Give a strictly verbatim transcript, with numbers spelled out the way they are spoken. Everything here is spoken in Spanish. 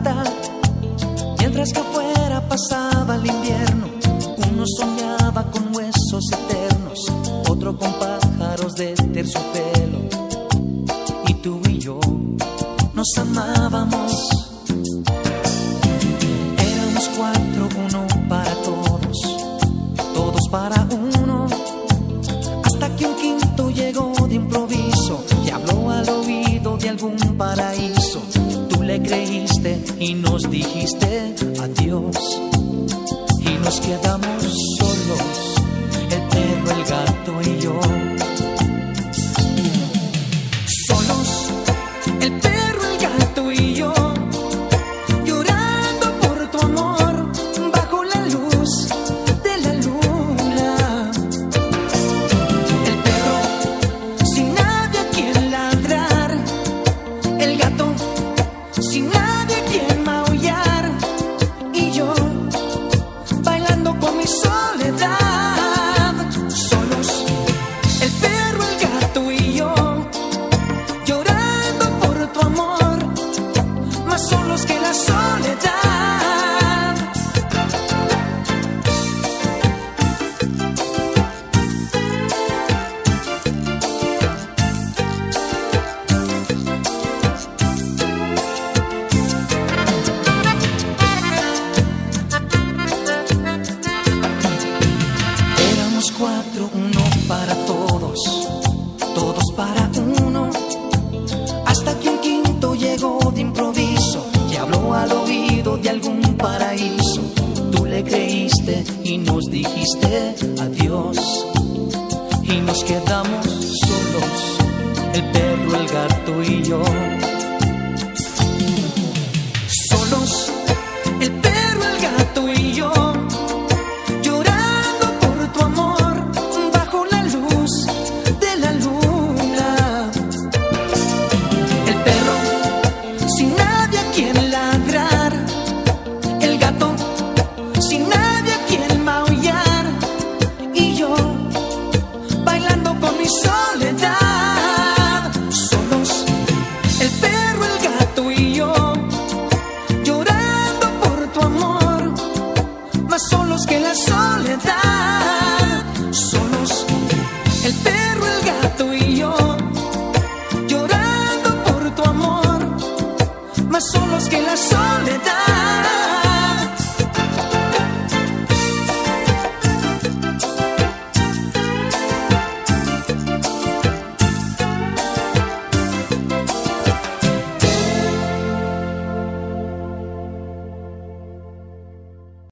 fogata, mientras que afuera pasaba el invierno. Uno soñaba con huesos eternos, otro con pájaros de terciopelo. Y tú y yo nos amábamos. Éramos cuatro, uno para todos, todos para uno, hasta que un quinto llegó de improviso y habló al oído de algún paraíso. Tú le creíste y nos dijiste adiós, y nos quedamos solos, el perro, el gato y yo. Solos, el perro, el gato y yo, llorando por tu amor bajo la luz de la luna. El perro sin nadie a quien ladrar, el gato sin nadie a quien maullar, y yo bailando con mi soledad. Solos, el perro, el gato y yo, llorando por tu amor, más solos que la soledad. Éramos cuatro, uno para todos, todos para uno, hasta que un quinto llegó de improviso y habló al oído de algún paraíso. Tú le creíste y nos dijiste adiós,